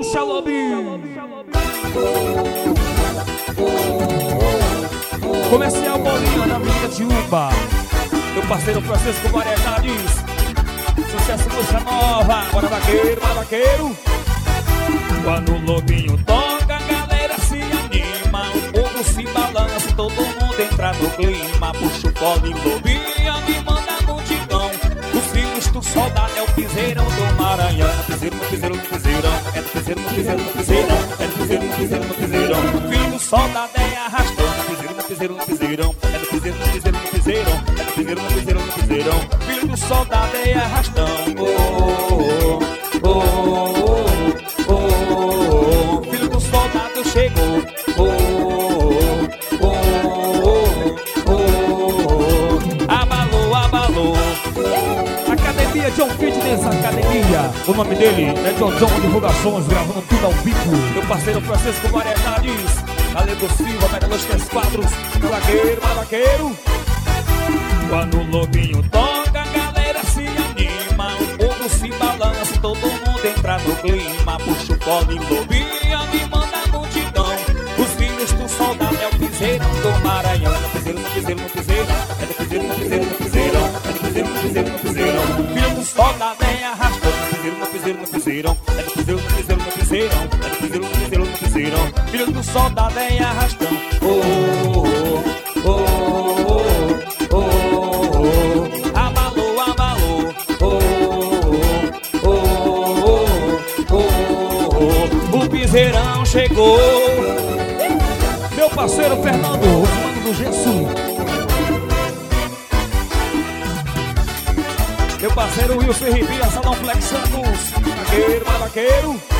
Xalobi. Comercial Bolinha na Avenida Tiúba. Meu parceiro Francisco Variedades. Sucesso, música nova. Bora vaqueiro, bora vaqueiro. Quando o lobinho toca, a galera se anima. O povo se balança, todo mundo entra no clima. Puxa o colo e lobinho animando a multidão. Os filhos do soldado é o piseirão do Maranhão. Piseiro no piseiro no piseirão. É do piseiro no piseiro no piseirão. É do piseiro no piseiro no piseirão. Filho do soldado é arrastando. Piseiro no piseiro no piseirão. É do piseiro no piseiro no piseirão. É do piseiro no piseiro no piseirão. Filho do soldado é arrastão. Filho do soldado chegou. Abalou, abalou. Academia John Fitness Academia. O nome dele é John Divulgações, gravando tudo ao vivo. Meu parceiro Francisco Variedades. Galego Silva, Medelos 3 quadros. Vaqueiro, vaqueiro. Quando o lobinho toca, a galera se anima. O povo se balança, todo mundo entra no clima. Puxa o colo e lobinho animando a multidão. Os filhos do soldado é o piseirão do Maranhão. É do piseiro no piseiro no piseirão. É do piseiro no piseiro no piseirão. É do piseiro no piseiro no piseirão. Filho do soldado é arrastando. Piseiro no piseiro no piseirão. É do piseiro no piseiro no piseirão. É do piseiro no piseiro no piseirão. Filho do soldado é arrastão. Abalou, abalou. O piseirão chegou. Meu parceiro Fernando, os manos do Gesso. Meu parceiro Wilson Ribeiro, Salão Flex Santos. Vaqueiro, vaqueiro.